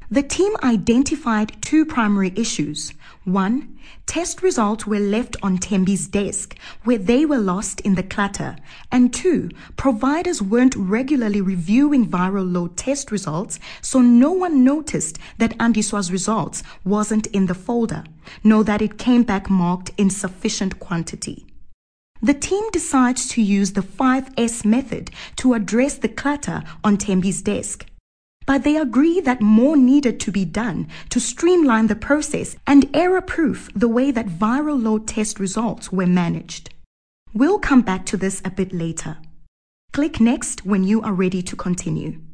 The team identified two primary issues. One, test results were left on Thembi's desk, where they were lost in the clutter. And two, providers weren't regularly reviewing viral load test results, so no one noticed that Andiswa's results wasn't in the folder, nor that it came back marked in sufficient quantity. The team decides to use the 5S method to address the clutter on Thembi's desk. But they agree that more needed to be done to streamline the process and error-proof the way that viral load test results were managed. We'll come back to this a bit later. Click Next when you are ready to continue.